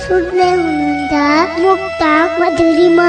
सुन्दै हुनुहुन्छ मुक्तक मधुरीमा।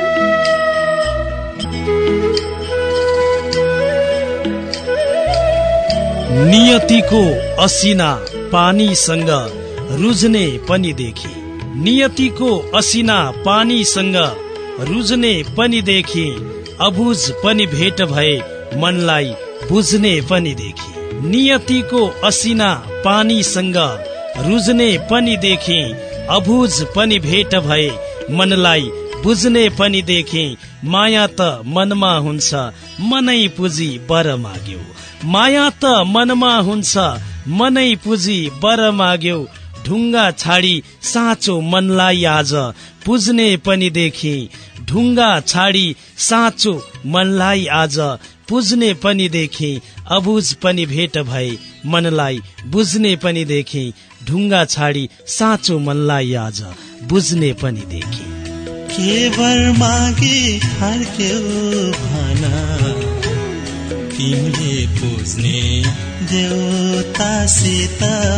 नियतिको असिना पानीसँग रुझ्ने पनि देखे, नियतिको असिना पानीसँग रुझ्ने पनि देखे, अबुझ पनि भेट भए मनलाई बुझ्ने पनि देखे। नियतिको असिना पानीसँग रुझ्ने पनि देखे, अबुझ पनि भेट भए मनलाई बुझ्ने पनि देखे। माया त मनमा हुन्छ मनै पुजी बर माग्यो, माया त मनमा हुन्छ मनै पुजी बर माग्यो। ढुङ्गा छाडी साँचो मनलाई आज पुज्ने पनि देखे, ढुङ्गा छाडी साँचो मनलाई आज पुज्ने पनि देखे। अबुझ पनि भेट भए मनलाई बुझ्ने पनि देखे, ढुङ्गा छाडी साँचो मनलाई आज बुझ्ने पनि देखे। केवर मागे फर्क्यौ भना, तिमीले पुज्ने देउतासित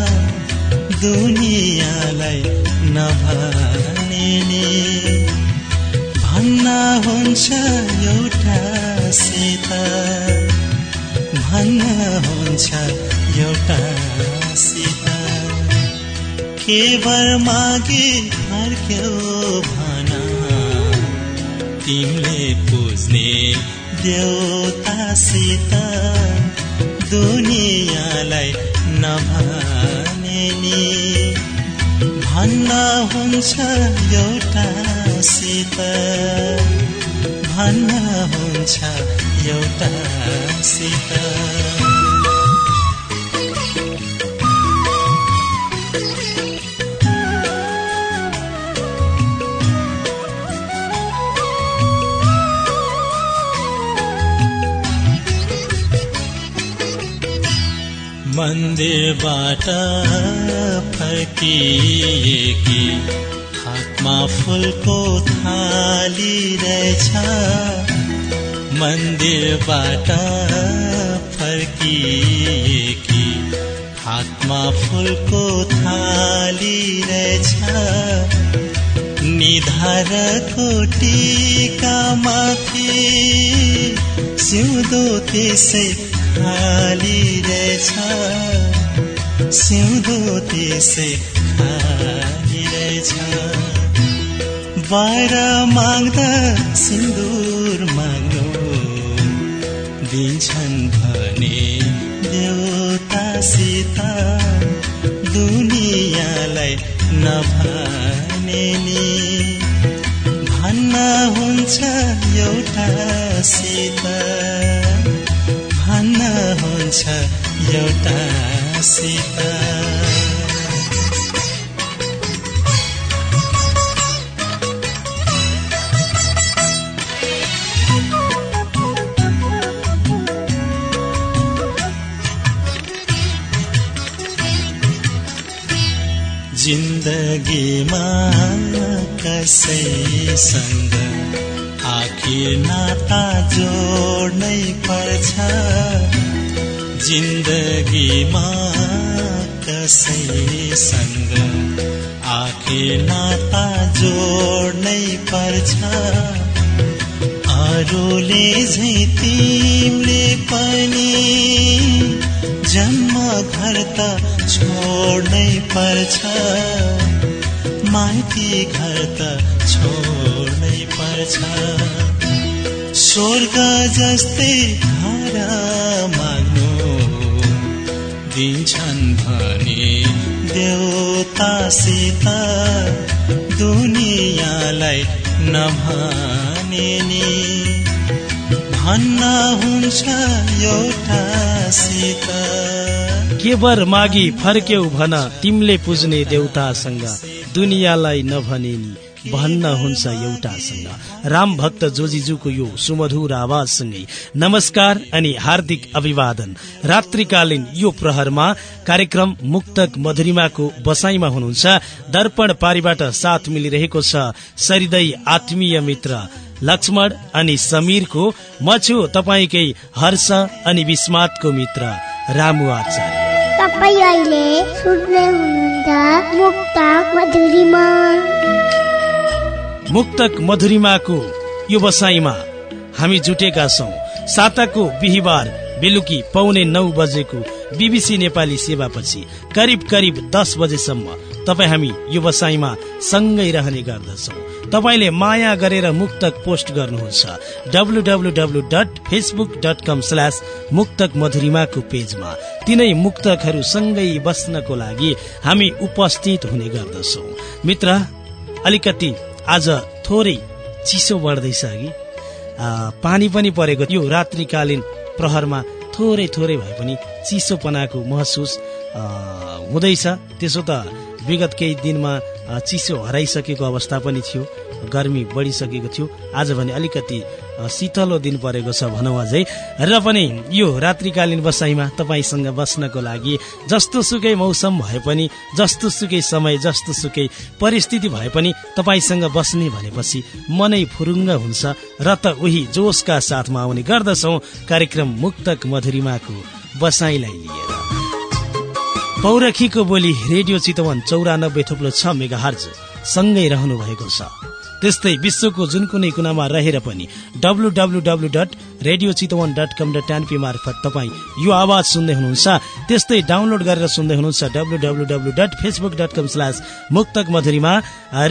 दुनियाँलाई नभने नि भन्न हुन्छ एउटा सित, भन्न हुन्छ एउटा सित। केवर मागे फर्क्यौ भना, तिमीले पुज्ने देउतासित दुनियाँलाई नभने नि भन्न हुन्छ एउटा सित, भन्न हुन्छ एउटा सित। मन्दिरबाट फर्किएकी हातमा फुलको थाली रहेछ, मन्दिरबाट फर्किएकी हातमा फुलको थाली रहेछ। निधारको टीकामाथि सिउँदो त्यसै खाली रहेछ, सिउँदो त्यसै खाली रहेछ। बाहिर माग्दा सिन्दुर माग्नु दिन्छन् भने देउतासित दुनियाँलाई नभने नि भन्न हुन्छ एउटा सित, भन्न हुन्छ एउटा सित। जिन्दगीमा कसैसँग आखिर नाता जोड्नै पर्छ, जिन्दगीमा कसैसँग आखिर नाता जोड्नै पर्छ। अरूले झै तिमीले पनि जन्म घर त छोड्नै पर्छ, माइती घर त छोड्नै पर्छ। स्वर्ग जस्तै घर माग्नु दिन्छन् भने देउतासित दुनियाँलाई नभने नि भन्न हुन्छ एउटा सित। केवर मागी फर्क्यौ भन, तिमीले पुज्ने देउतासँग दुनियाँलाई नभने नि भन्न हुन्छ एउटासँग। राम भक्त जोजीजुको यो सुमधुर आवाजसँगै नमस्कार अनि हार्दिक अभिवादन। रात्रिकालीन यो प्रहरमा कार्यक्रम मुक्तक मधुरिमाको बसाईमा हुनुहुन्छ। दर्पण पारीबाट साथ मिलिरहेको छ सरिदै आत्मीय मित्र लक्ष्मण अनि समीरको। म छु तपाईकै हर्ष अनि विस्मातको मित्र रामु आचार्य। तपाईँ अहिले सुन्दै हुनुहुन्छ मुक्तक मधुरिमा। मुक्तक मधुरिमाको यो बसाइमा हामी जुटेका छौं साताको बिहिबार बेलुकी 8:45 बजेको बीबीसी नेपाली सेवापछि करिब 10 बजेसम्म तपाईँ हामी यो बसाइमा सँगै रहने गर्दछौं। तपाईले माया गरेर मुक्तक पोस्ट गर्नुहुन्छ www.facebook.com/मुक्तकमधुरिमाको पेजमा। तिनै मुक्तकहरू सँगै बस्नको लागि हामी उपस्थित हुने गर्दछौं। मित्र, अलिकति आज थोरै चिसो बढ्दैछ कि पानी पनि परेको, यो रात्रिकालीन प्रहरमा थोरै भए पनि चिसोपनाको महसुस हुँदैछ। त्यसो त विगत केही दिनमा चिसो हराइसकेको अवस्था पनि थियो, गर्मी बढिसकेको थियो। आज भने अलिकति शीतलो दिन परेको छ भनौँ अझै। र पनि यो रात्रिकालीन बसाइमा तपाईसँग बस्नको लागि जस्तो सुकै मौसम भए पनि, जस्तो सुकै समय, जस्तो सुकै परिस्थिति भए पनि तपाईसँग बस्ने भनेपछि मनै फुरुङ्ग हुन्छ र त उही जोशका साथमा आउने गर्दछौं कार्यक्रम मुक्तक मधुरिमाको बसाइलाई लिएर। पौरखीको बोली रेडियो चितवन 94.6 मेगाहर्ज सँगै रहनु भएको छ। त्यस्तै विश्वको जुन कुनै कुनामा रहेर पनि www.radiocitavan.com.np मार्फत तपाईँ यो आवाज सुन्दै हुनुहुन्छ। त्यस्तै डाउनलोड गरेर सुन्दै हुनुहुन्छ www.facebook.com/मुक्तकमधुरिमा र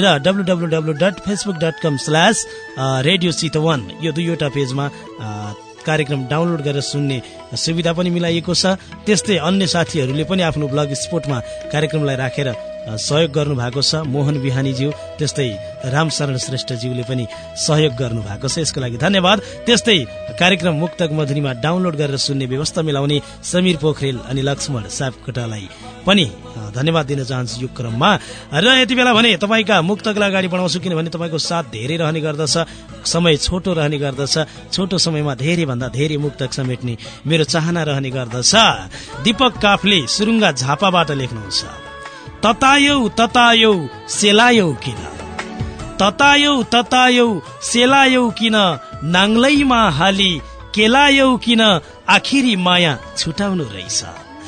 www.facebook.com/radiocitavan यो दुईवटा पेजमा कार्यक्रम डाउनलोड गरेर सुन्ने सुविधा पनि मिलाइएको छ। त्यस्तै अन्य साथीहरूले पनि आफ्नो ब्लग स्पोर्टमा कार्यक्रमलाई राखेर सहयोग गर्नु भएको छ। मोहन बिहानीज्यू, त्यस्तै रामशरण श्रेष्ठज्यूले पनि सहयोग गर्नु भएको छ, यसको लागि धन्यवाद। त्यस्तै कार्यक्रम मुक्तक मधुरिमा डाउनलोड गरेर सुन्ने व्यवस्था मिलाउने समीर पोखरेल अनि लक्ष्मण सापकोटालाई पनि धन्यवाद दिन चाहन्छु यो क्रममा। र यति बेला भने तपाईँका मुक्तकलाई अगाडि बढाउँछु, किनभने तपाईँको साथ धेरै रहने गर्दछ, समय छोटो रहने गर्दछ। छोटो समयमा धेरै भन्दा धेरै मुक्तक समेट्ने मेरो चाहना रहने गर्दछ। दीपक काफले सुरुङ्गा झापाबाट लेख्नुहुन्छ, ततायौ सेलायौ किन, ततायौ सेलायौ किन, नाङ्लैमा हाली केलायौ किन, आखिरी माया छुटाउनु रहेछ,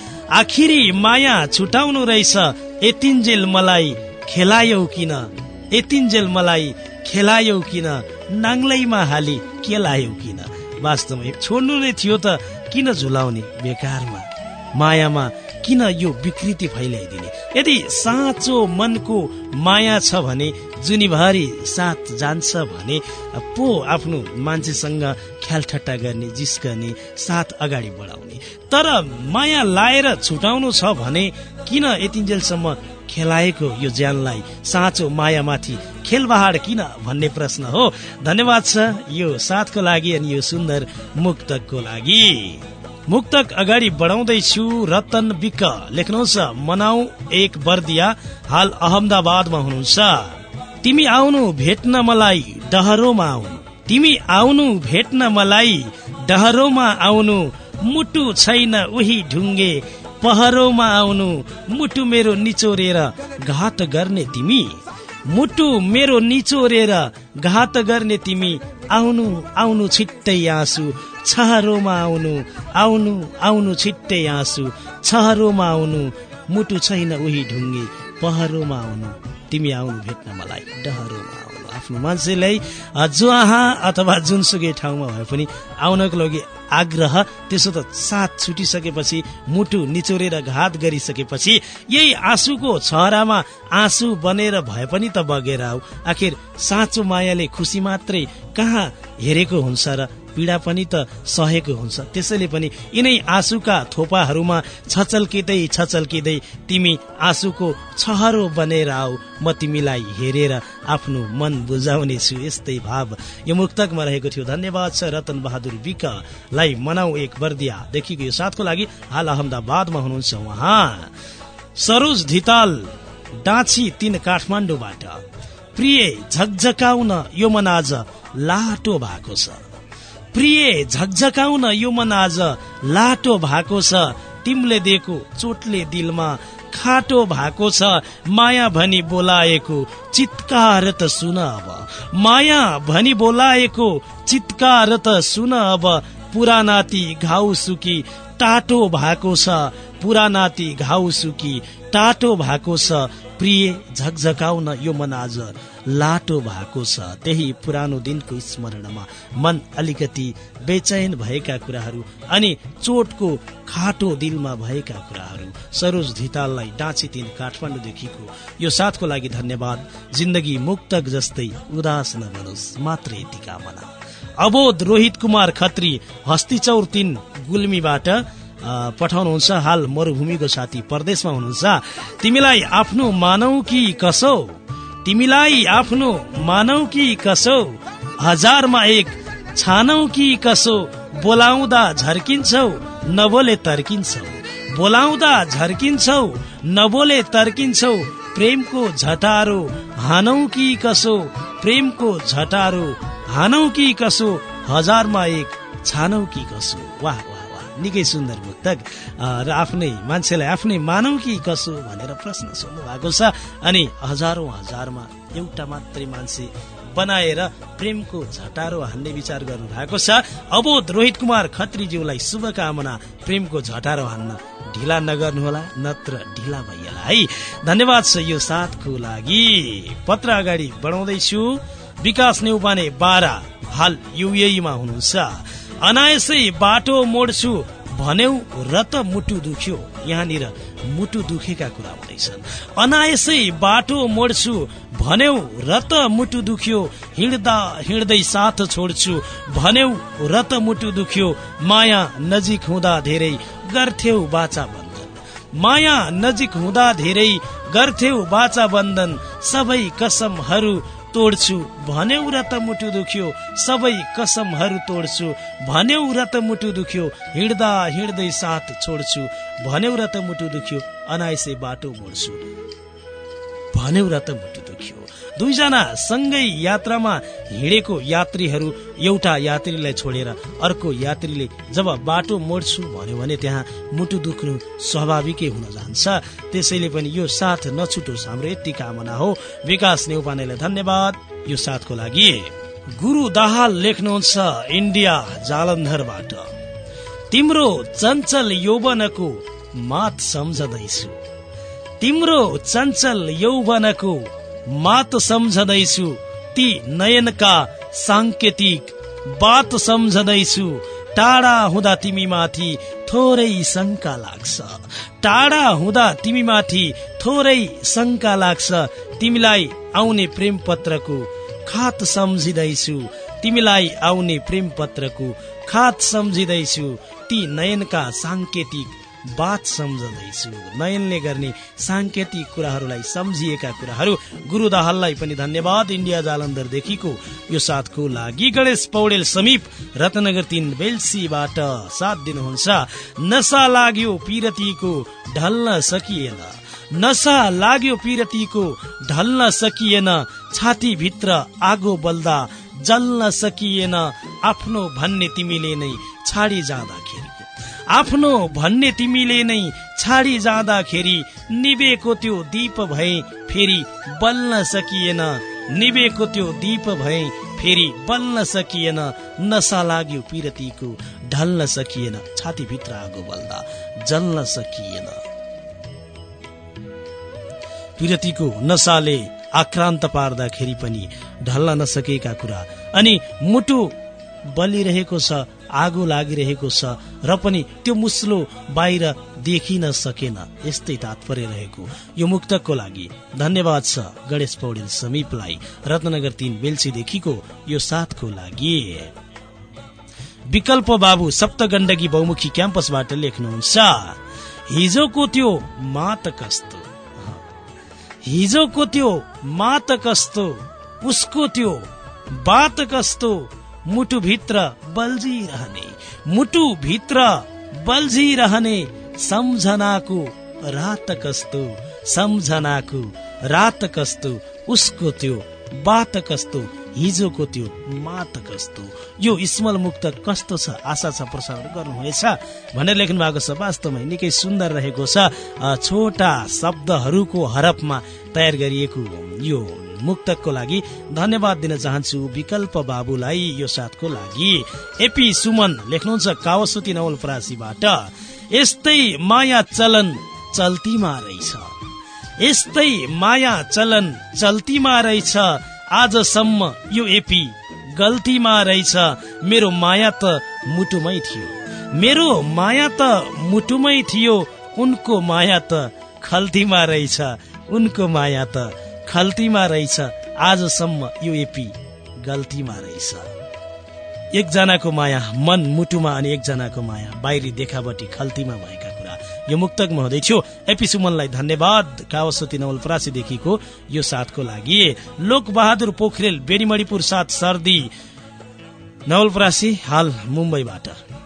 आखिरी माया छुटाउनु रहेछ, यतिन्जेल मलाई खेलायौ किन, यतिन्जेल मलाई खेलायौ किन, नाङ्लैमा हाली केलायौ किन। वास्तवमै छोड्नु नै थियो त किन झुलाउने बेकारमा, मायामा किन यो विकृति फैलाइदिने। यदि साँचो मनको माया छ भने जुनीभरि साथ जान्छ भने पो आफ्नो मान्छेसँग ख्याल ठट्टा गर्ने, जिस्कने, साथ अगाडि बढाउने। तर माया लाएर छुटाउनु छ भने किन यतिन्जेलसम्म खेलाएको यो ज्यानलाई, साँचो मायामाथि खेलबहाड किन भन्ने प्रश्न हो। धन्यवाद छ यो साथको लागि अनि यो सुन्दर मुक्तकको लागि। मुक्तक अगाडि बढाउँदैछु। रतन विक लेख्नुहुन्छ, मनाउ एक बर्दिया, हाल अहमदाबादमा हुनुहुन्छ। तिमी आउनु भेट्न मलाई डहरोमा आउनु, तिमी आउनु भेट्न मलाई डहरोमा आउनु, मुटु छैन उही ढुङ्गे पहरोमा आउनु, मुटु मेरो निचोरेर घात गर्ने तिमी, मुटु मेरो निचोरेर घात गर्ने तिमी, आउनु आउनु छिट्टै आँसु छहरोमा आउनु, आउनु आउनु छिट्टै आँसु छहरोमा आउनु, मुटु छैन उही ढुङ्गे पहरोमा आउनु, तिमी आउनु भेट्न मलाई डहरोमा आउनु। आफ्नो मान्छेलाई जहाँ अथवा जुनसुकै ठाउँमा भए पनि आउनको लागि आग्रह, त्यसो त साथ छुटिसकेपछि, मुटु निचोरेर घात गरिसकेपछि यही आँसुको छहरामा आँसु बनेर भए पनि त बगेर आऊ। आखिर साँचो मायाले खुसी मात्रै कहाँ हेरेको हुन्छ र पीडा पनि त सहेको हुन्छ। त्यसैले पनि यिनै आँसुका थोपाहरूमा छचल्किँदै तिमी आँसुको छहरो बनेर आऊ, म तिमीलाई हेरेर आफ्नो मन बुझाउने छु। यस्तै भाव यो मुक्तकमा रहेको थियो। धन्यवाद छ रतन बहादुर विकलाई। मनाउ एक बर्दिया देखिको यो साथको लागि, हाल अहमदाबादमा हुनुहुन्छ उहाँ। सरोज धिताल डाँची 3 काठमाडौँबाट, प्रिय झकझकाउन यो मन आज लाटो भएको छ, प्रिय झकझकाउन यो मन आज लाटो भएको छ, तिमीले दिएको चोटले दिलमा खाटो भएको छ, माया भनी बोलाएको चित्कार त सुन अब, माया भनी बोलाएको चित्कार त सुन अब, पुरानाती घाउ सुकी टाटो भएको छ, पुरानाती घाउ सुकी टाटो भएको छ प्रिय झकझकाउन यो मन आज लाटो भएको छ। त्यही पुरानो दिनको स्मरणमा मन अलिकति बेचैन भएका कुराहरू अनि चोटको खाटो दिलमा भएका कुराहरू। सरोज धिताललाई डाँची 3 काठमाडौँदेखिको यो साथको लागि धन्यवाद। जिन्दगी मुक्तक जस्तै उदास नबनोस् मात्र यति कामना। अबोध रोहित कुमार खत्री हस्तीचौर 3 गुल्मीबाट पठाउनुहुन्छ। हाल मरुभूमिको साथी परदेशमा हुनुहुन्छ। तिमीलाई आफ्नो मानौ कि कसो, तिमीलाई आफ्नो मानौ कि कसो, हजारमा एक छानौ कि कसो, बोलाउँदा झर्किन्छौ नबोले तर्किन्छौ, बोलाउँदा झर्किन्छौ नबोले तर्किन्छौ, प्रेमको झटारो हानौ कि कसो, प्रेमको झटारो हानौ कि कसो, हजारमा एक छानौ कि कसो। वाह वाह वाह, निकै सुन्दर मुक्तक र आफ्नै मान्छेलाई आफ्नै मानौ कि कसो भनेर प्रश्न सोध्नु भएको छ। अनि हजारमा एउटा मात्रै मान्छे बनाएर प्रेमको झटारो हान्ने विचार गर्नु भएको छ। अबोध रोहित कुमार खत्रीज्यूलाई शुभकामना। प्रेमको झटारो हान्न ढिला नगर्नुहोला नत्र ढिला भइएला है। धन्यवाद छ यो साथको लागि। पत्र अगाडि बढाउँदैछु। विकास नेउपाने 12 हाल युएईमा हुनुहुन्छ। अनायसै बाटो मोड्छु भन्यौ र त मुटु दुख्यो। यहाँनिर मुटु दुखेका कुरा हुँदैछन्। अनायसै बाटो मोड्छु भन्यौ र त मुटु दुख्यो, हिँड्दा हिँड्दै साथ छोड्छु भन्यौ र त मुटु दुख्यो, माया नजिक हुँदा धेरै गर्थ्यौ बाचा बन्धन, माया नजिक हुँदा धेरै गर्थ्यौ बाचा बन्धन, सबै कसमहरू तोड्छु भन्यौ र त मुटु दुख्यो, सबै कसमहरू तोड्छु भन्यौ र त मुटु दुख्यो, हिँड्दा हिँड्दै साथ छोड्छु भन्यौ र त मुटु दुख्यो, अनायसै बाटो मोड्छु भन्यौ र त मुटु दुख्यो। दुईजना सँगै यात्रामा हिँडेको यात्रीहरू एउटा यात्रीलाई छोडेर अर्को यात्रीले जब बाटो मोड्छु भन्यो भने त्यहाँ मुटु दुख्नु स्वाभाविकै हुन जान्छ। त्यसैले पनि यो साथ नछुटोस् हाम्रो यति कामना हो। विकास नेउपानेलाई धन्यवाद यो साथको लागि। गुरु दाहाल लेख्नुहुन्छ इन्डिया जालन्धरबाट। तिम्रो चञ्चल यौवनको मात सम्झदैछु, तिम्रो चञ्चल यौवनको मात सम्झदैछु, ती नयनका सांकेतिक बात सम्झदैछु, टाढा हुँदा तिमी माथि थोरै शंका लाग्छ, टाढा हुँदा तिमी माथि थोरै शंका लाग्छ, तिमीलाई आउने प्रेम पत्रको खात सम्झिदैछु, तिमीलाई आउने प्रेम पत्रको खात सम्झिदैछु, ती नयनका सांकेतिक बात सम्झदैछु। नयनले गर्ने सांकेतिक कुराहरूलाई सम्झिएका कुराहरू। गुरु दाहाललाई पनि धन्यवाद इन्डिया जालन्धरदेखिको यो साथको लागि। गणेश पौडेल समीप रत्नगर 3 बेल्सीबाट साथ दिनुहुन्छ। नशा लाग्यो पिरतीको ढल्न सकिएन, नशा लाग्यो पिरतीको ढल्न सकिएन, छाती भित्र आगो बल्दा जल्न सकिएन, आफ्नो भन्ने तिमीले नै छाडी जाँदाखेरि, आफ्नो भन्ने तिमीले नै छाडी जाँदाखेरि, निभेको त्यो दीप भए फेरि बल्न सकिएन, निभेको त्यो दीप भए फेरि बल्न सकिएन, नशा लाग्यो पिरतीको ढल्न सकिएन, छाती भित्र आगो बल्दा जल्न सकिएन। पिरतीको नशाले आक्रान्त पार्दाखेरि पनि ढल्न नसकेका कुरा अनि मुटु बलिरहेको छ, आगो लागिरहेको छ र पनि त्यो मुस्लो बाहिर देखिन सकेन। यस्तै तात्पर्य रहेको यो मुक्तकको लागि धन्यवाद छ गणेश पौडेल समीपलाई रत्नगर 3 बेल्सीदेखिको यो साथको लागि। विकल्प बाबु सप्तगण्डकी बहुमुखी क्याम्पसबाट लेख्नुहुन्छ। हिजोको त्यो मात कस्तो, हिजोको त्यो मात कस्तो, उसको त्यो बात कस्तो, मुटु भित्र बल्झिरहने, मुटु भित्र बल्झिरहने, सम्झनाको रात कस्तो, सम्झनाको रात कस्तो, उसको त्यो बात कस्तो, हिजोको त्यो मात कस्तो। यो स्मल मुक्त कस्तो छ, आशा छ प्रसारण गर्नुहुनेछ भनेर लेख्नु भएको छ। वास्तवमै निकै सुन्दर रहेको छ। छोटा शब्दहरूको हरफमा तयार गरिएको यो मुक्तकको लागि धन्यवाद दिन चाहन्छु विकल्प बाबुलाई यो साथको लागि। एपी सुमन लेख्नुहुन्छ कावसुती नवलपरासीबाट। यस्तै माया चलन चल्तीमा रहेछ, यस्तै माया चलन चल्तीमा रहेछ। आजसम्म यो एपी गल्तीमा रहेछ। मेरो माया त मुटुमै थियो, मेरो माया त मुटुमै थियो। उनको माया त खल्तीमा रहेछ, उनको माया त खल्तीमा रहेछ। आजसम्म यो एपी गल्तीमा रहेछ। एकजनाको माया मन मुटुमा अनि एकजनाको माया बाहिरी देखावटी खल्तीमा भएका कुरा। यो मुक्तक महोदय थियो। एपी सुमनलाई धन्यवाद। कावसती नवलपरासीदेखिको यो साथको लागि। लोकबहादुर पोखरेल बेडीमणिपुर साथ सर्दी नवलपरासी हाल मुम्बईबाट।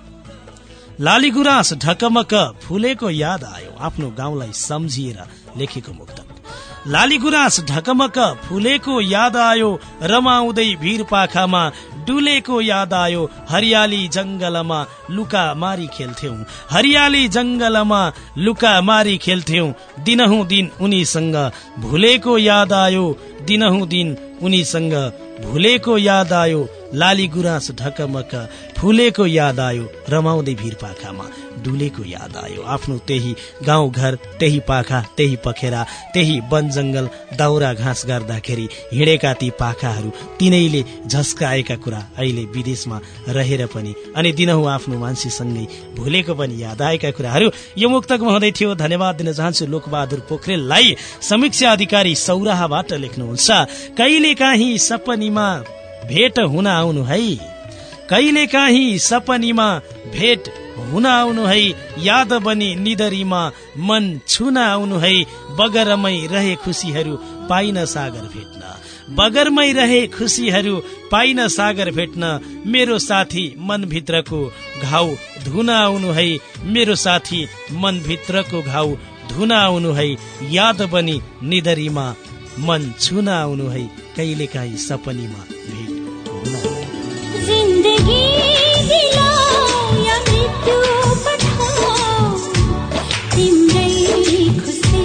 लालीगुराँस ढकमक फुलेको याद आयो, आफ्नो गाउँलाई सम्झिएर लेखेको मुक्तक। लालीगुराँस ढकमक फुलेको याद आयो, रमाउँदै भिर पाखामा डुलेको याद आयो। हरियाली जंगलमा लुका मारी खेल्थ्यौं, हरियाली जंगलमा लुका मारी खेल्थ्यौं। दिनहुँ दिन उनीसँग भुलेको याद आयो, दिनहुँ दिन उनीसँग भुलेको याद आयो। लाली गुराँस ढकमक फुलेको याद आयो, रमाउँदै भिर पाखामा डुलेको याद आयो। आफ्नो त्यही गाउँ घर, त्यही पाखा, त्यही पखेरा, त्यही वन जंगल दाउरा घाँस गर्दाखेरि हिँडेका ती पाखाहरू, तिनैले झस्काएका कुरा अहिले विदेशमा रहेर पनि अनि दिनहुँ आफ्नो मान्छेसँगै भुलेको पनि याद आएका कुराहरू। यो मुक्तक महोदय थियो। धन्यवाद दिन चाहन्छु लोकबहादुर पोखरेललाई। समीक्षा अधिकारी सौराहाबाट लेख्नुहुन्छ, कहिले काहीँ सपनीमा भेट हुन आउनु है, कहिले काहीँ सपनीमा भेट हुन आउनु है। याद बनी निदरीमा मन छुन आउनु है। बगरमै रहे खुसीहरू पाइन सागर भेट्न, बगरमै रहे खुसीहरू पाइन सागर भेट्न। मेरो साथी मनभित्रको घाउ धुन आउनु है, मेरो साथी मनभित्रको घाउ धुन आउनु है। याद बनी निदरीमा मन छुन आउनु है, कहिले काहीँ सपनीमा भेट हुन। जिन्दगी दिलाऊ या मृत्यु पठाऊ, तिम्रै खुसी।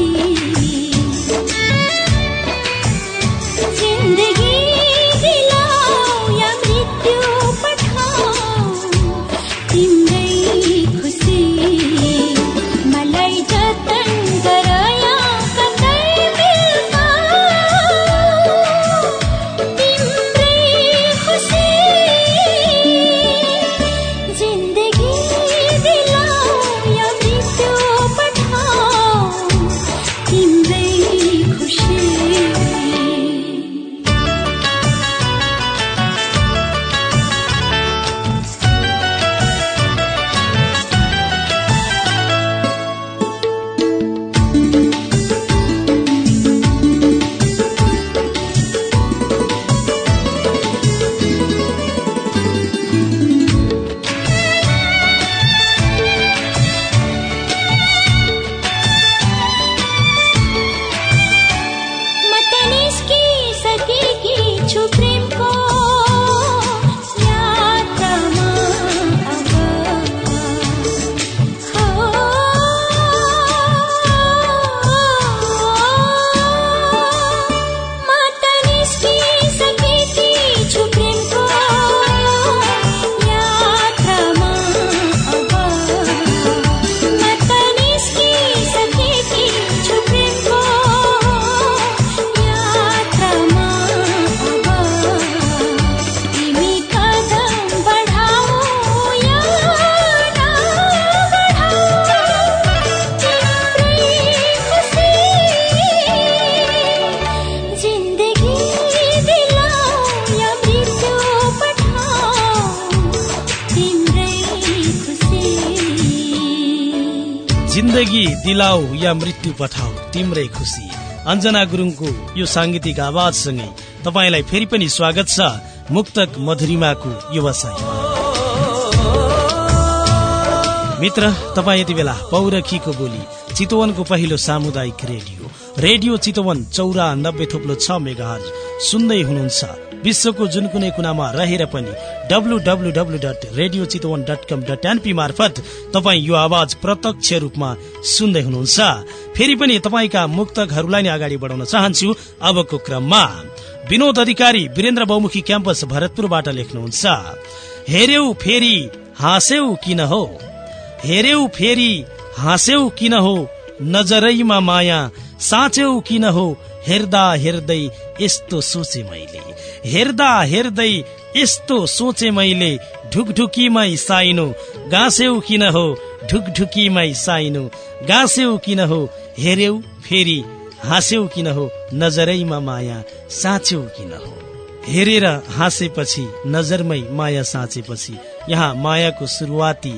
जिन्दगी दिलाऊ या मृत्यु पठाऊ, तिम्रै खुसी। मलाई जतन गर या कतै मिल्का, तिम्रै खुसी। जिन्दगी दिलाऊ या मृत्यु पठाऊ, तिम्रै खुसी। जिन्दगी दिलाऊ या मृत्यु पठाऊ, तिम्रै खुसी। अञ्जना गुरुङको यो सांगीतिक आवाजसँगै तपाईलाई फेरि पनि स्वागत छ मुक्तक मधुरिमाको व्यवसायमा। मित्र, तपाईँ यति बेला पौरखीको बोली चितवनको पहिलो सामुदायिक रेडियो चितवन 94.6 मेगाहर्ज सुन्दै हुनुहुन्छ। विश्वको जुन कुनै कुनामा रहेर पनि www.radiochitwan.com.np मार्फत तपाईँ यो आवाज प्रत्यक्ष रूपमा सुन्दै हुनुहुन्छ। फेरि पनि तपाईँका मुक्तकहरूलाई नै अगाडि बढाउन चाहन्छु। अबको क्रममा विनोद अधिकारी वीरेन्द्र बहुमुखी क्याम्पस भरतपुरबाट लेख्नुहुन्छ, हेर्यौ फेरि हाँस्यौ किन हो, हेर्यौ फेरि हाँस्यौ किन हो नजरैमा माया, साँच्यौ किन हो हेर्दा हेर्दै यस्तो सोचे मैले, हेर्दा हेर्दै यस्तो सोचे मैले, ढुकढुकीमै साइनो गाँस्यौ किन हो, ढुकढुकीमै साइनो गाँस्यौ किन हो, हेर्यौ फेरि हाँस्यौ किन हो नजरैमा माया, साँच्यौ किन हो। हेरेर हाँसेपछि नजरमै माया साँचेपछि यहाँ मायाको सुरुवाती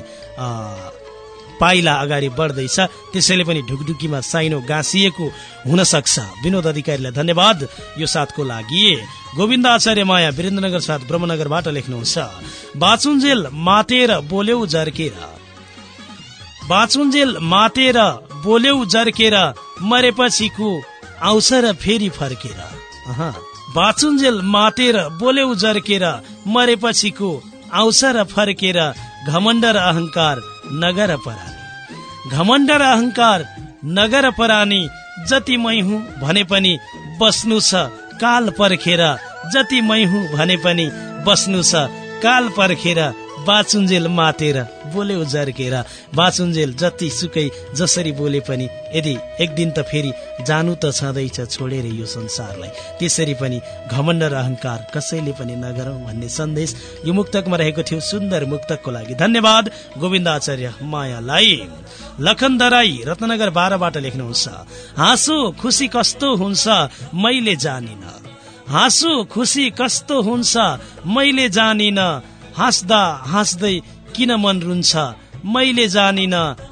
पाइला अगाडि बढ्दैछ। त्यसैले पनि ढुकढुकीमा साइनो गाँसिएको हुन सक्छ। विनोद अधिकारीलाई धन्यवाद यो साथको लागि। गोविन्द आचार्य माया वीरेन्द्रनगर साथ ब्रह्मनगरबाट लेख्नुहुन्छ, बाचुन्जेल मातेर बोल्यौ जर्केर, बाचुन्जेल मातेर बोल्यौ जर्केर, मरेपछिको आउँछ र फेरि फर्केर। बाचुन्जेल मातेर बोल्यौ जर्केर, मरेपछिको आउँछ र फर्केर, घमण्ड र अहंकार नगर परानी, घमण्ड र अहंकार नगर परानी, जति मै हुँ भने पनि बस्नु छ काल पर्खेर, जति मै हुँ भने पनि बस्नु छ काल पर्खेर, बाचुन्जेल मातेर बोल्यौ जर्केर। बाचुन्जेल जति सुकै जसरी बोले पनि यदि एक दिन त फेरि जानु त छँदैछ छोडेर यो संसारलाई, त्यसरी पनि घमण्ड र अहंकार कसैले पनि नगरौं भन्ने सन्देश यो मुक्तकमा रहेको थियो। सुन्दर मुक्तकको लागि धन्यवाद गोविन्द आचार्य मायालाई। लखन दराई रत्नगर 12बाट लेख्नुहुन्छ, हाँसो खुसी कस्तो हुन्छ मैले जानिन, हाँसो खुसी कस्तो हुन्छ मैले जानिन, हाँस्दा हाँस्दै किन मन रुन्छ मैले जानिन,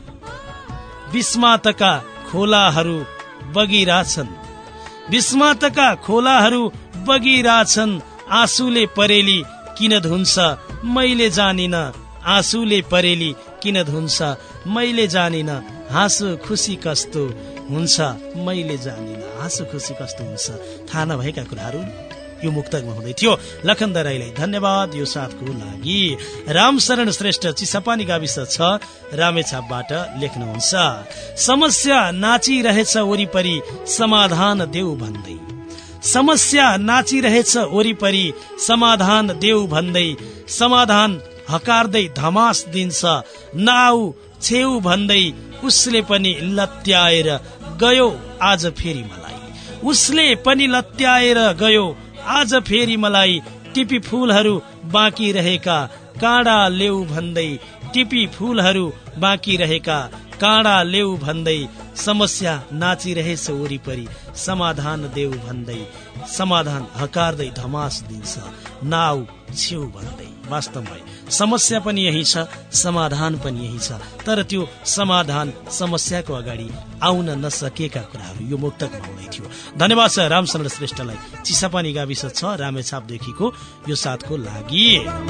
विस्मातका खोलाहरू बगिरहेछन्, विस्मातका खोलाहरू बगिरहेछन्, आँसुले परेली किन धुन्छ मैले जानिन, आँसुले परेली किन धुन्छ मैले जानिन, हाँसो खुसी कस्तो हुन्छ मैले जानिन, हाँसो खुसी कस्तो हुन्छ थाहा नभएका कुराहरू यो मुक्तकमा हुँदै थियो। लखन दराईलाई धन्यवाद यो साथको लागि। रामशरण श्रेष्ठ चिसापानी गाविस 6 रामेछापबाट लेख्नुहुन्छ, समस्या नाचिरहेछ वरिपरि समाधान देऊ भन्दै, समस्या नाचिरहेछ वरिपरि समाधान देऊ भन्दै, समाधान हकार्दै धमास दिन्छ नआऊ छेउ भन्दै, उसले पनि लत्याएर गयो आज फेरि मलाई, उसले पनि लत्याएर गयो आज फेरि मलाई, टिपी फूलहरू बाँकी रहेका काँडा लेऊ भन्दै, टिपी फूलहरू बाँकी रहेका काँडा लेऊ भन्दै, समस्या नाचिरहेछ वरिपरि समाधान देऊ भन्दै, समाधान हकार्दै धमास दिन्छ नाउ छेउ भन्दै। वास्तवमै समस्या पनि यही छ, समाधान पनि यही छ, तर त्यो समाधान समस्याको अगाडि आउन नसकेका कुराहरू यो मुक्तकमा हुँदै थियो। धन्यवाद छ रामशरण श्रेष्ठलाई चिसापानी गाविस 6 रामेछापदेखिको यो साथको लागि।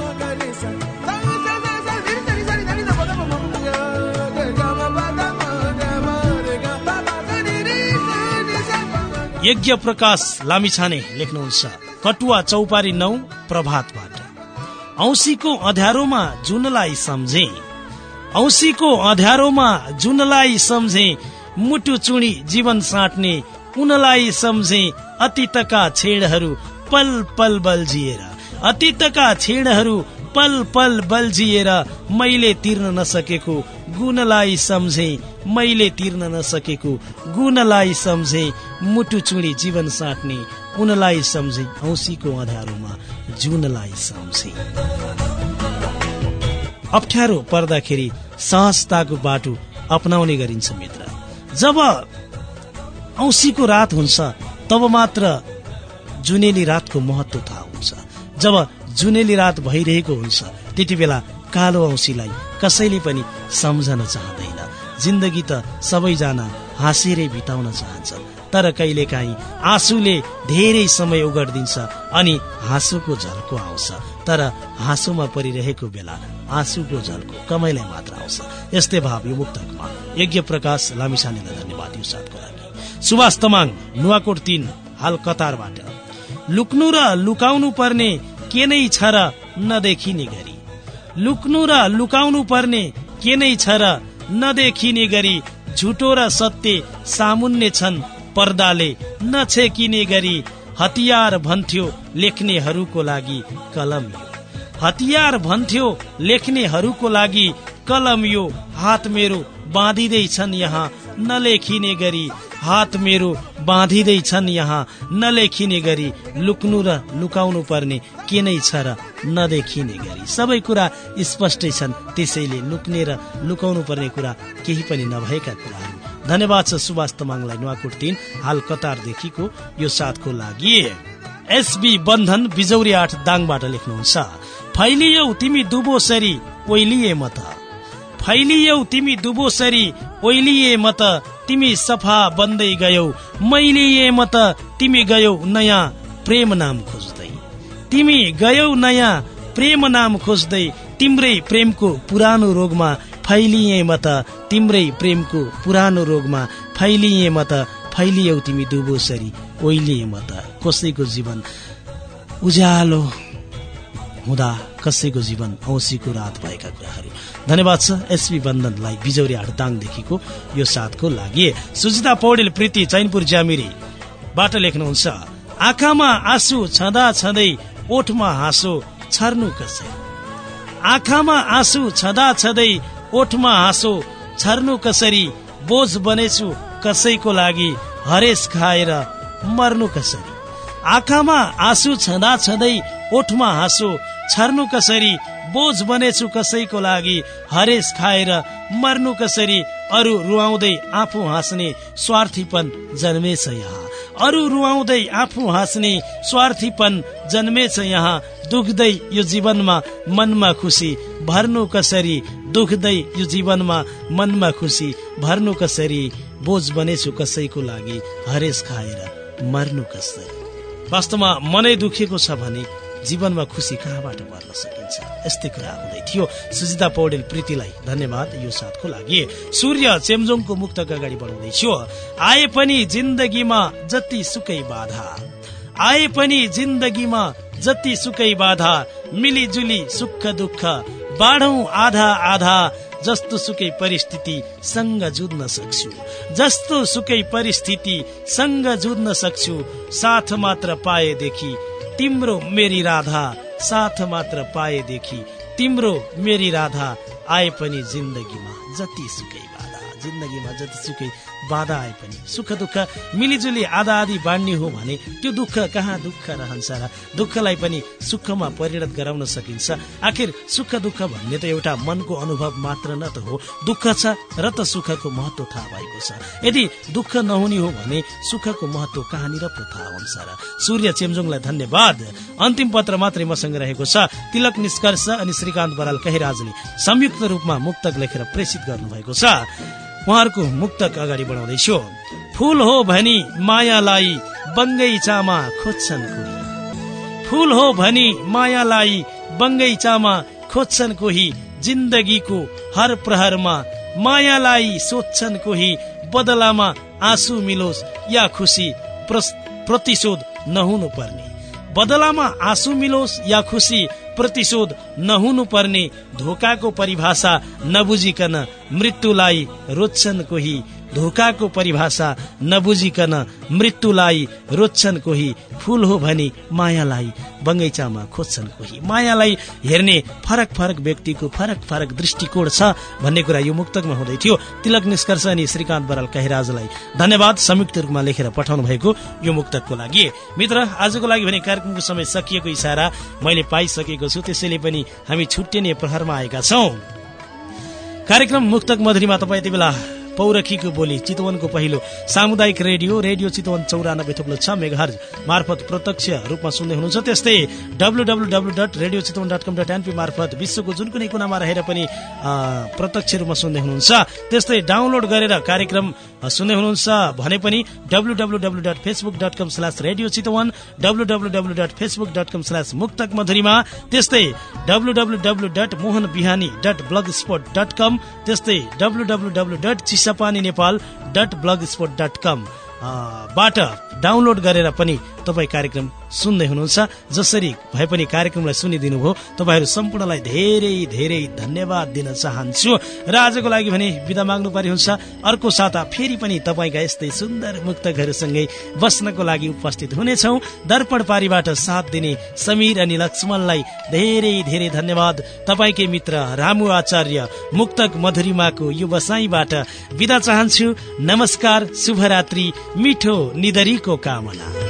यज्ञ प्रकाश लामिछाने लेख्नुहुन्छ, कटुवा चौपारी 9 प्रभातबाट, औँसीको अँध्यारोमा जुनलाई सम्झे, औँसीको अँध्यारोमा जुनलाई सम्झे, मुटु चुडी जीवन साट्ने उनलाई सम्झे, अतीतका छेडहरू पल पल बल्झिएर, अतीतका छेडहरू पल पल बल्झिएर, मैले तिर्न नसकेको गुणलाई सम्झे, मैले तिर्न नसकेको गुणलाई सम्झे, मुटु चुडी जीवन साट्ने उनलाई सम्झे, औँसीको अँध्यारोमा जुनलाई सम्झे। अप्ठ्यारो पर्दाखेरि सहजताको बाटो अपनाउने गरिन्छ मित्र। जब औँसीको रात हुन्छ तब मात्र जुनेली रातको महत्व थाहा हुन्छ। जब जुनेली रात भइरहेको हुन्छ त्यति बेला कालो औँसीलाई कसैले पनि सम्झन चाहँदैन। जिन्दगी त सबैजना हाँसेरै बिताउन चाहन्छ, तर कहिलेकाहीँ आँसुले धेरै समय उगडिदिन्छ अनि हाँसोको झल्को आउँछ, तर हाँसोमा परिरहेको बेला आँसुको झल्को कमैलाई मात्र आउँछ। यस्तै भाव यो मुक्तकमा। यज्ञ प्रकाश लामिछानेलाई धन्यवाद यो साथको लागि। सुभाष तमाङ नुवाकोट 3 हाल कतारबाट, लुक्नु र लुकाउनु पर्ने के नै छ र नदेखिने गरी, लुक्नु र लुकाउनु पर्ने के नै छ र नदेखिने गरी, झुटो र सत्य सामुन्ने छन् पर्दाले नछेकिने गरी, हतियार भन्थ्यो लेख्नेहरूको लागि कलम यो, हतियार भन्थ्यो लेख्नेहरूको लागि कलम यो, हात मेरो बाँधिँदैछन् यहाँ नलेखिने गरी, हात मेरो बाँधिँदैछन् यहाँ नलेखिने गरी, लुक्नु र लुकाउनु पर्ने के नै छ र नदेखिने गरी। सबै कुरा स्पष्टै छन्, त्यसैले लुक्ने र लुकाउनु पर्ने कुरा केही पनि नभएका कुराहरू। धन्यवाद छ सुभाष तामाङलाई नुवाकोट 3 हाल कतारदेखिको यो साथको लागि। एसबी बन्धन बिजौरी 8 दाङबाट लेख्नुहुन्छ, फैलियौ तिमी दुबोसरी ओइलिए म त, फैलियौ तिमी दुबोसरी ओइलिए म त, तिमी सफा बन्दै गयौ मैलिए म त, तिमी गयौ नयाँ प्रेम नाम खोज्दै, तिमी गयौ नयाँ प्रेम नाम खोज्दै, तिम्रै प्रेमको पुरानो रोगमा फैलिए म त, तिम्रै प्रेमको पुरानो रोगमा फैलिए म त, फैलियौ तिमी दुबोसरी ओइलिए म त। कसैको जीवन उज्यालो हुँदा कसैको जीवन औँसीको रात भएका कुराहरू। धन्यवाद छ एसपी बन्धनलाई बिजौरी 8 दाङदेखिको यो साथको लागि। सुजिता पौडेल प्रीति चैनपुर ज्यामिरी बाट लेख्नुहुन्छ, आँखामा आँसु छँदा छँदै ओठमा हाँसो छर्नु कसरी, आँखामा आँसु छँदा छँदै ओठमा हाँसो छर्नु कसरी, बोझ बनेछु कसैको लागि हरेस खाएर मर्नु कसरी, आँखामा आँसु छँदा छँदै ओठमा हाँसो छर्नु कसरी, बोझ बनेछु कसैको लागि हरेस खाएर मर्नु कसरी, अरू रुवाउँदै आफू हाँस्ने स्वार्थीपन जन्मेछ यहाँ, अरू रुवाउँदै आफू हाँस्ने स्वार्थीपन जन्मेछ यहाँ, दुख्दै यो जीवनमा मनमा खुसी भर्नु कसरी, दुख्दै यो जीवनमा मनमा खुसी भर्नु कसरी, बोझ बनेछु कसैको लागि हरेस खाएर मर्नु कसरी। वास्तवमा मनै दुखिएको छ भने जीवनमा खुसी कहाँबाट भर्न सकिन्छ। यस्तै कुरा हुँदै थियो सुजिता पौडेल प्रीतिलाई धन्यवाद यो साथको लागि। सूर्य चेम्जोङको मुक्तक अगाडि बढाउँदैछु, आए पनि जिन्दगीमा जति सुकै बाधा, आए पनि जिन्दगीमा जति सुकै बाधा, मिलिजुली सुख दुःख बाढौं आधा आधा, जस्तो सुकै परिस्थिति सँग जुझ्न सक्छु, जस्तो सुकै परिस्थिति सँग जुझ्न सक्छु, साथ मात्र पाएदेखि तिम्रो मेरी राधा, साथ मात्र पाएदेखि तिम्रो मेरी राधा, आए पनि जिन्दगीमा जति सुकै बाधा, जिन्दगीमा जति सुकै बाधा आए पनि सुख दुःख मिलिजुली आधा आधी बाँड्ने हो भने त्यो दुःख कहाँ दुःख रहन्छ र दुःखलाई पनि सुखमा परिणत गराउन सकिन्छ। आखिर सुख दुःख भन्ने त एउटा मनको अनुभव मात्र न त हो, दुःख छ र त सुखको महत्व थाहा भएको छ। यदि दुःख नहुने हो भने सुखको महत्व कहाँनिर पो थाहा हुन्छ र। सूर्य चेम्जोङलाई धन्यवाद। अन्तिम पत्र मात्रै मसँग रहेको छ। तिलक निष्कर्ष अनि श्रीकान्त बराल कहिराजले संयुक्त रूपमा मुक्तक लेखेर प्रेषित गर्नुभएको छ। उहाँहरूको मुक्तक अगाडि बढाउँदैछु। फूल हो भनी मायालाई बगैँचामा खोज्छन् कोही, फूल हो भनी मायालाई बगैँचामा खोज्छन् कोही, जिन्दगीको हर प्रहरमा मायालाई सोध्छन् कोही, बदलामा आँसु मिलोस् या खुसी प्रतिशोध नहुनु पर्ने, बदलामा आँसु मिलोस् या खुसी प्रतिशोध नहुनु पर्ने, धोकाको परिभाषा नबुझिकन मृत्युलाई रोज्छन् कोही, धोकाको परिभाषा नबुझिकन मृत्युलाई रोज्छन् कोही, फूल हो भनी मायालाई बगैँचामा खोज्छन् कोही। मायालाई हेर्ने फरक फरक व्यक्तिको फरक फरक दृष्टिकोण छ भन्ने कुरा यो मुक्तकमा हुँदै थियो। तिलक निष्कर्ष अनि श्रीकान्त बराल कहिराजलाई धन्यवाद संयुक्त रूपमा लेखेर पठाउनु भएको यो मुक्तकको लागि। मित्र, आजको लागि भने कार्यक्रमको समय सकिएको इशारा मैले पाइसकेको छु, त्यसैले पनि हामी छुट्टिने प्रहरमा आएका छौं। कार्यक्रम मुक्तक मधुरीमा तपाईँ यति बेला पौरखीको बोली चितवनको पहिलो सामुदायिक रेडियो चितवन 94.6 मेगाहर्ज मार्फत प्रत्यक्ष रूपमा सुन्दै हुनुहुन्छ। त्यस्तै www.radiochitwan.com.np मार्फत विश्वको जुन कुनै कुनामा रहेर पनि प्रत्यक्ष रूपमा सुन्दै हुनुहुन्छ। त्यस्तै डाउनलोड गरेर कार्यक्रम सुन्दै हुनुहुन्छ भने पनि www.facebook.com/radiochitwan, www.facebook.com/मुक्तकमधुरीमा, त्यस्तै www.mohanbihani.blogspot.com, त्यस्तै www.chisapaninepal.blogspot.com बाट डाउनलोड गरेर पनि तपाईँ कार्यक्रम सुन्दै हुनुहुन्छ। जसरी भए पनि कार्यक्रमलाई सुनिदिनु भयो, तपाईँहरू सम्पूर्णलाई धेरै धेरै धन्यवाद दिन चाहन्छु। र आजको लागि भने बिदा माग्नु पर्ने हुन्छ। अर्को साता फेरि पनि तपाईँका यस्तै सुन्दर मुक्तकहरूसँगै बस्नको लागि उपस्थित हुनेछौँ। दर्पण पारीबाट साथ दिने समीर अनि लक्ष्मणलाई धेरै धेरै धन्यवाद। तपाईँकै मित्र रामु आचार्य मुक्तक मधुरिमाको यो बसाईबाट बिदा चाहन्छु। नमस्कार, शुभरात्रि, मिठो निदरीको कामना।